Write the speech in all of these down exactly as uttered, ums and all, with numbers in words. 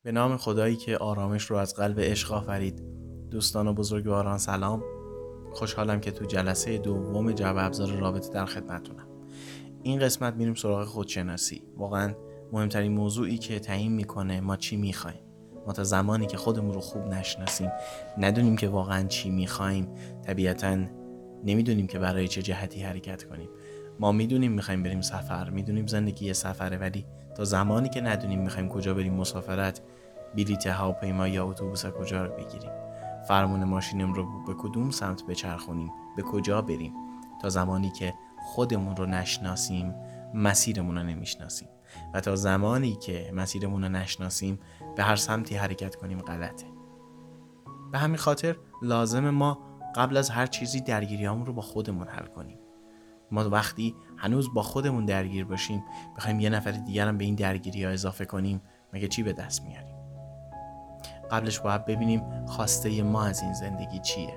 به نام خدایی که آرامش رو از قلب عشق آفرید. دوستان و بزرگواران سلام. خوشحالم که تو جلسه دوم جعبه ابزار رابطه در خدمتتونم. این قسمت میریم سراغ خودشناسی. واقعا مهمترین موضوعی که تعیین میکنه ما چی میخوایم. ما تا زمانی که خودمون رو خوب نشناسیم، ندونیم که واقعا چی میخوایم، طبیعتاً نمیدونیم که برای چه جهتی حرکت کنیم. ما میدونیم میخوایم بریم سفر، میدونیم زندگی سفره، ولی تا زمانی که ندونیم میخوایم کجا بریم مسافرت، بلیط هواپیما یا اتوبوس کجا رو بگیریم، فرمون ماشینم رو به کدوم سمت بچرخونیم، به کجا بریم، تا زمانی که خودمون رو نشناسیم مسیرمون رو نمیشناسیم. و تا زمانی که مسیرمون رو نشناسیم به هر سمتی حرکت کنیم غلطه. به همین خاطر لازم ما قبل از هر چیزی درگیریامون رو با خودمون حل کنیم. ما وقتی هنوز با خودمون درگیر باشیم بخوایم یه نفر دیگر هم به این درگیری ها اضافه کنیم، مگه چی به دست میاریم؟ قبلش باید ببینیم خواسته ما از این زندگی چیه.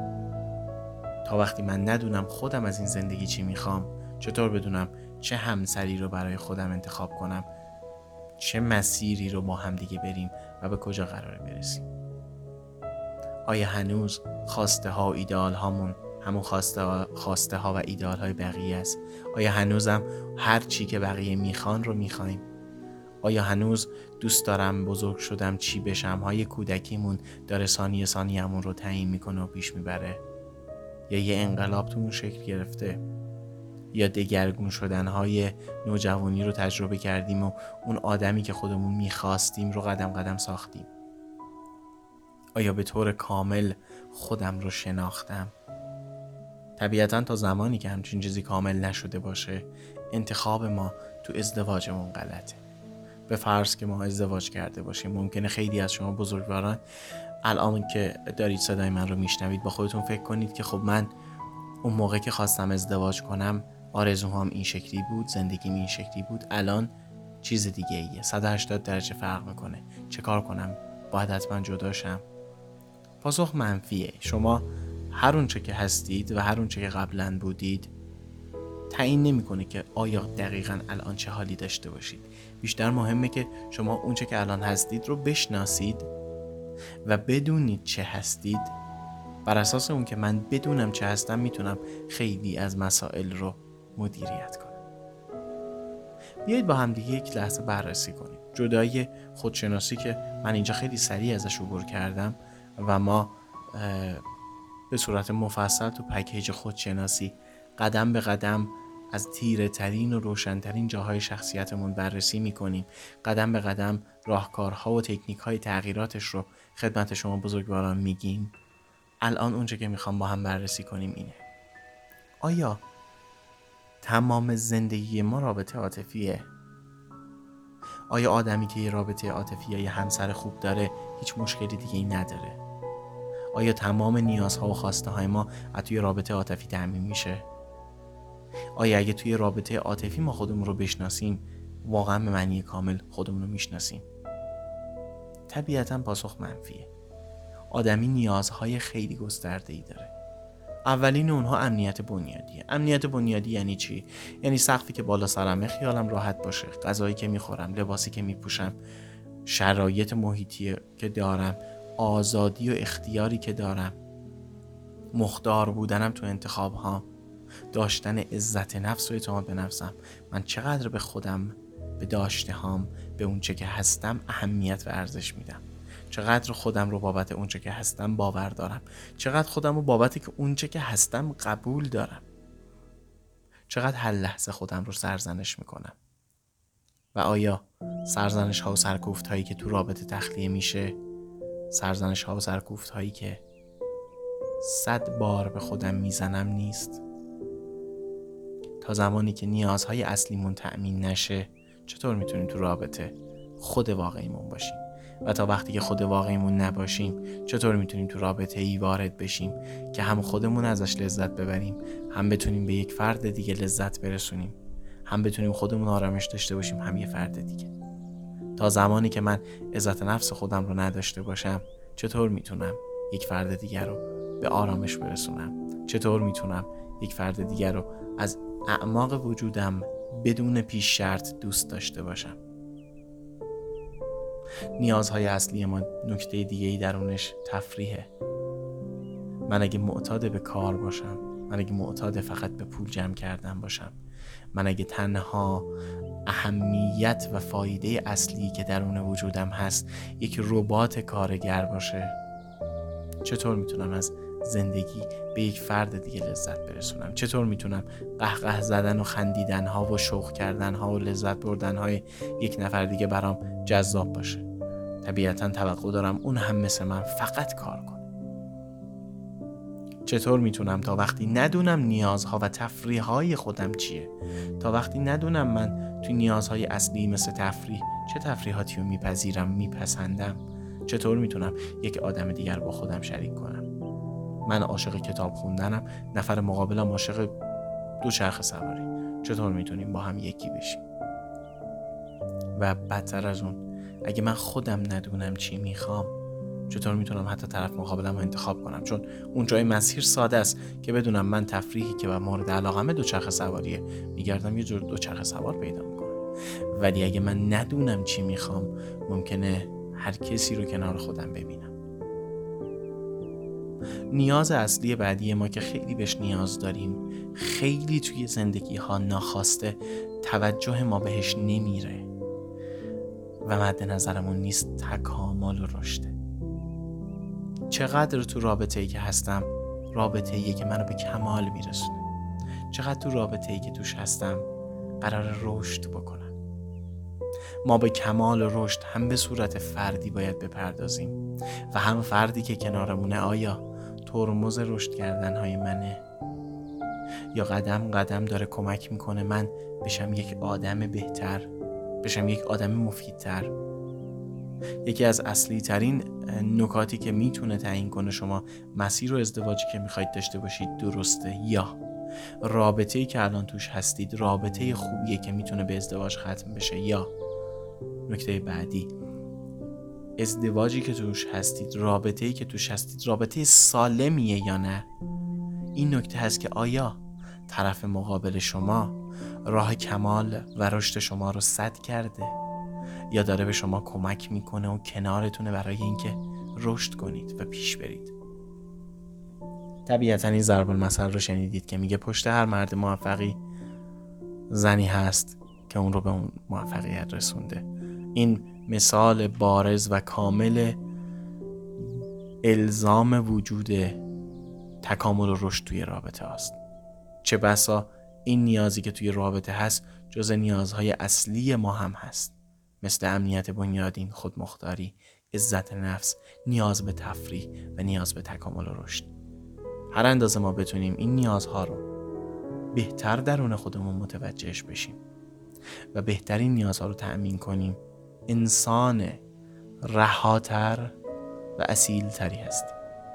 تا وقتی من ندونم خودم از این زندگی چی میخوام، چطور بدونم چه همسری رو برای خودم انتخاب کنم، چه مسیری رو با هم دیگه بریم و به کجا قراره برسیم؟ آیا هنوز خواسته ها و ایدئال هامون همون خواسته ها, خواسته ها و ایدئال های بقیه است؟ آیا هنوزم هر چی که بقیه میخوان رو میخوایم؟ آیا هنوز دوست دارم بزرگ شدم چی بشم های کودکیمون داره ثانیه ثانیه‌مون رو تعیین میکنه و پیش میبره؟ یا یه انقلاب تو اون شکل گرفته؟ یا دگرگون شدن های نوجوانی رو تجربه کردیم و اون آدمی که خودمون میخواستیم رو قدم قدم ساختیم؟ آیا به طور کامل خودم رو شناختم؟ طبیعتاً تا زمانی که همچین چیزی کامل نشده باشه، انتخاب ما تو ازدواجمون غلطه. به فرض که ما ازدواج کرده باشیم، ممکنه خیلی از شما بزرگواران الان که دارید صدای من رو میشنوید با خودتون فکر کنید که خب من اون موقع که خواستم ازدواج کنم آرزوهام این شکلی بود، زندگیم این شکلی بود، الان چیز دیگه ایه، صد و هشتاد درجه فرق میکنه. چه کار کنم؟ باید حتما جدا شم؟ پاسخ منفیه. شما هر اون چه که هستید و هر اون چه که قبلا بودید تعیین نمیکنه که آیا دقیقاً الان چه حالی داشته باشید. بیشتر مهمه که شما اون چه که الان هستید رو بشناسید و بدونید چه هستید. بر اساس اون که من بدونم چه هستم میتونم خیلی از مسائل رو مدیریت کنم. بیایید با هم دیگه یک لحظه بررسی کنیم جدای خودشناسی که من اینجا خیلی سریع ازش عبور کردم و ما به صورت مفصل تو پکیج خودشناسی قدم به قدم از تیره ترین و روشن ترین جاهای شخصیتمون بررسی میکنیم. قدم به قدم راهکارها و تکنیک های تغییراتش رو خدمت شما بزرگواران میگیم. الان اونچه که میخوام با هم بررسی کنیم اینه: آیا تمام زندگی ما رابطه عاطفیه؟ آیا آدمی که یه رابطه عاطفی یا یه همسر خوب داره هیچ مشکلی دیگه ای نداره؟ آیا تمام نیازها و خواسته های ما از توی رابطه عاطفی تامین میشه؟ آیا اگه توی رابطه عاطفی ما خودمون رو بشناسیم واقعا به معنی کامل خودمون رو میشناسیم؟ طبیعتاً پاسخ منفیه. آدمی نیازهای خیلی گسترده‌ای داره. اولین اونها امنیت بنیادیه. امنیت بنیادی یعنی چی؟ یعنی سقفی که بالا سرمه، خیالم راحت باشه، غذایی که میخورم، لباسی که میپوشم، شرایط محیطی که دارم، آزادی و اختیاری که دارم، مختار بودنم تو انتخاب ها، داشتن عزت نفس و اعتماد به نفسم. من چقدر به خودم، به داشته هام، به اون چه که هستم اهمیت و ارزش میدم. چقدر خودم رو بابت اون چه که هستم باور دارم. چقدر خودم رو بابت که اون چه که هستم قبول دارم. چقدر هر لحظه خودم رو سرزنش میکنم. و آیا سرزنش ها و سرکوفت هایی که تو رابطه تخلیه میشه، سرزنش ها و سرکوفت هایی که صد بار به خودم میزنم نیست؟ تا زمانی که نیازهای اصلیمون تأمین نشه چطور میتونیم تو رابطه خود واقعیمون باشیم؟ و تا وقتی که خود واقعیمون نباشیم چطور میتونیم تو رابطه ای وارد بشیم که هم خودمون ازش لذت ببریم، هم بتونیم به یک فرد دیگه لذت برسونیم، هم بتونیم خودمون آرامش داشته باشیم، هم یه فرد دیگه؟ تا زمانی که من عزت نفس خودم رو نداشته باشم چطور میتونم یک فرد دیگر رو به آرامش برسونم؟ چطور میتونم یک فرد دیگر رو از اعماق وجودم بدون پیش شرط دوست داشته باشم؟ نیازهای اصلی ما نکته دیگه‌ای درونش تفریحه. من اگه معتاد به کار باشم، من اگه معتاد فقط به پول جمع کردن باشم، من اگه تنها اهمیت و فایده اصلی که درون وجودم هست یک ربات کارگر باشه، چطور میتونم از زندگی به یک فرد دیگه لذت برسونم؟ چطور میتونم قهقه زدن و خندیدن ها و شوق کردن ها و لذت بردن های یک نفر دیگه برام جذاب باشه؟ طبیعتا توقع دارم اون هم مثل من فقط کار کنه. چطور میتونم تا وقتی ندونم نیازها و تفریحهای خودم چیه، تا وقتی ندونم من توی نیازهای اصلی مثل تفریح چه تفریحاتی رو میپذیرم، میپسندم، چطور میتونم یک آدم دیگر با خودم شریک کنم؟ من عاشق کتاب خوندنم، نفر مقابلم عاشق دوچرخه سواری. چطور میتونیم با هم یکی بشیم؟ و بدتر از اون، اگه من خودم ندونم چی میخوام، چطور میتونم حتی طرف مقابلم رو انتخاب کنم؟ چون اون جای مسیر ساده است که بدونم من تفریحی که مورد علاقمه دوچرخه سواریه، میگردم یه جور دوچرخه سوار پیدا میکنم. ولی اگه من ندونم چی میخوام، ممکنه هر کسی رو کنار خودم ببینم. نیاز اصلی بعدی ما که خیلی بهش نیاز داریم، خیلی توی زندگی ها ناخواسته توجه ما بهش نمیره و مد نظرمون نیست، تکامل و رشده. چقدر تو رابطه‌ای که هستم، رابطه‌ای که منو به کمال میرسونه، چقدر تو رابطه‌ای که توش هستم قرار رشد بکنم. ما به کمال و رشد هم به صورت فردی باید بپردازیم و هم فردی که کنارمونه آیا ترمز رشد کردنهای منه یا قدم قدم داره کمک میکنه من بشم یک آدم بهتر، بشم یک آدم مفیدتر. یکی از اصلی ترین نکاتی که میتونه تعیین کنه شما مسیر و ازدواجی که میخواید داشته باشید درسته یا رابطه‌ای که الان توش هستید رابطه خوبیه که میتونه به ازدواج ختم بشه، یا نکته بعدی، ازدواجی که توش هستید، رابطه‌ای که توش هستید رابطه سالمیه یا نه. این نکته هست که آیا طرف مقابل شما راه کمال و رشد شما رو سد کرده یا داره به شما کمک میکنه و کنارتونه برای اینکه رشد کنید و پیش برید. طبیعتا این ضرب المثل رو شنیدید که میگه پشت هر مرد موفقی زنی هست که اون رو به اون موفقیت رسونده. این مثال بارز و کامل الزام وجود تکامل و رشد توی رابطه است. چه بسا این نیازی که توی رابطه هست جز نیازهای اصلی ما هم هست، مثل امنیت بنیادین، خودمختاری، عزت نفس، نیاز به تفریح و نیاز به تکامل و رشد. هر اندازه ما بتونیم این نیازها رو بهتر درون خودمون متوجهش بشیم و بهترین نیازها رو تأمین کنیم، انسان رهاتر و اصیل تری هستیم.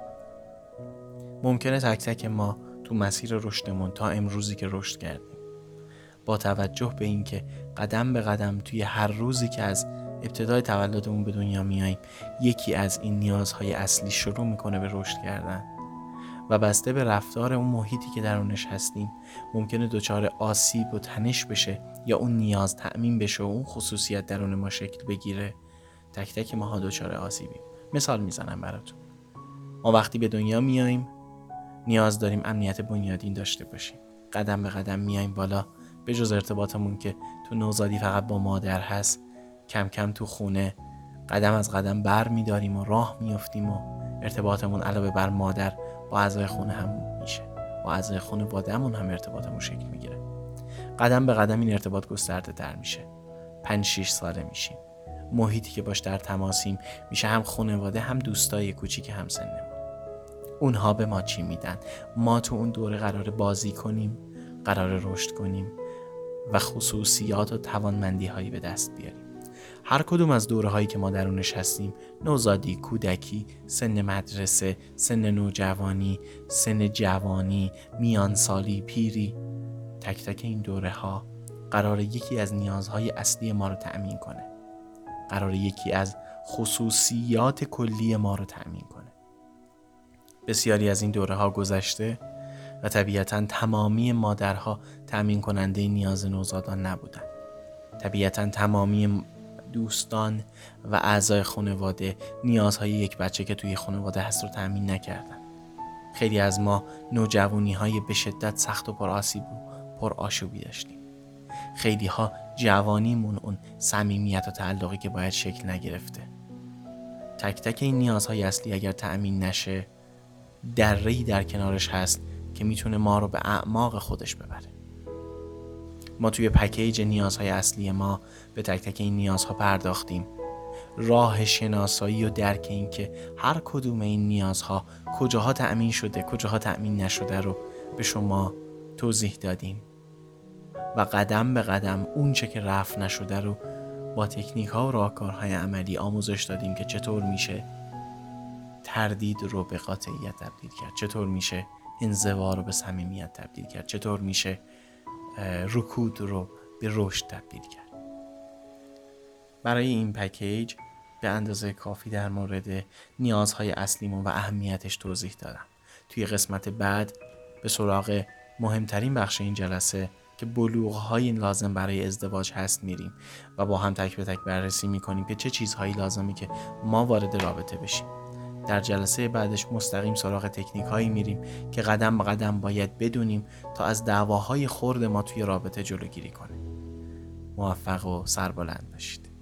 ممکنه تک تک ما تو مسیر رشدمون تا امروزی که رشد کردیم، با توجه به اینکه قدم به قدم توی هر روزی که از ابتدای تولدمون به دنیا میاییم یکی از این نیازهای اصلی شروع میکنه به رشد کردن و بسته به رفتار اون محیطی که درونش هستیم ممکنه دچار آسیب و تنش بشه یا اون نیاز تأمین بشه و اون خصوصیت درون ما شکل بگیره. تک تک ماها دچار آسیبیم. مثال میزنم براتون. ما وقتی به دنیا میاییم نیاز داریم امنیت بنیادین داشته باشیم. قدم به قدم میاییم بالا، به جز ارتباطمون که تو نوزادی فقط با مادر هست، کم کم تو خونه قدم از قدم بر میداریم و راه میافتیم و ارتباطمون علاوه بر مادر با اعضای خونه هم میشه، با اعضای خانواده‌مون هم ارتباطمون شکل میگیره. قدم به قدم این ارتباط گسترده تر میشه. پنج شش ساله میشیم. محیطی که باش در تماسیم میشه هم خانواده هم دوستای کوچیک هم سنمون. اونها به ما چی میدن؟ ما تو اون دوره قراره بازی کنیم، قراره رشد کنیم و خصوصیات و توانمندی هایی به دست بیاریم. هر کدوم از دوره هایی که ما درونش هستیم، نوزادی، کودکی، سن مدرسه، سن نوجوانی، سن جوانی، میانسالی، پیری، تک تک این دوره ها قراره یکی از نیازهای اصلی ما رو تأمین کنه. قراره یکی از خصوصیات کلی ما رو تأمین کنه. بسیاری از این دوره ها گذشته و طبیعتاً تمامی مادرها تأمین کننده نیاز نوزادان نبودن. طبیعتاً تمامی دوستان و اعضای خانواده نیازهای یک بچه که توی خانواده هست رو تأمین نکردن. خیلی از ما نوجوانی های به شدت سخت و پر آسیب و پر آشوبی داشتیم. خیلی ها جوانیمون اون صمیمیت و تعلقی که باید شکل نگرفته. تک تک این نیازهای اصلی اگر تأمین نشه، دره‌ای در کنارش هست که میتونه ما رو به اعماق خودش ببره. ما توی پکیج نیازهای اصلی ما به تک تک این نیازها پرداختیم. راه شناسایی و درک این که هر کدوم این نیازها کجاها تأمین شده کجاها تأمین نشده رو به شما توضیح دادیم و قدم به قدم اون چه که رفع نشده رو با تکنیک ها و راهکارهای عملی آموزش دادیم که چطور میشه تردید رو به قاطعیت تبدیل کرد، چطور میشه انزوا رو به صمیمیت تبدیل کرد، چطور میشه رکود رو به رشد تبدیل کرد. برای این پکیج به اندازه کافی در مورد نیازهای اصلیمون و اهمیتش توضیح دادم. توی قسمت بعد به سراغ مهمترین بخش این جلسه که بلوغ‌های لازم برای ازدواج هست میریم و با هم تک به تک بررسی میکنیم که چه چیزهایی لازمی که ما وارد رابطه بشیم. در جلسه بعدش مستقیم سراغ تکنیک هایی میریم که قدم به قدم باید بدونیم تا از دعواهای خرد ما توی رابطه جلوگیری کنه. موفق و سربلند باشید.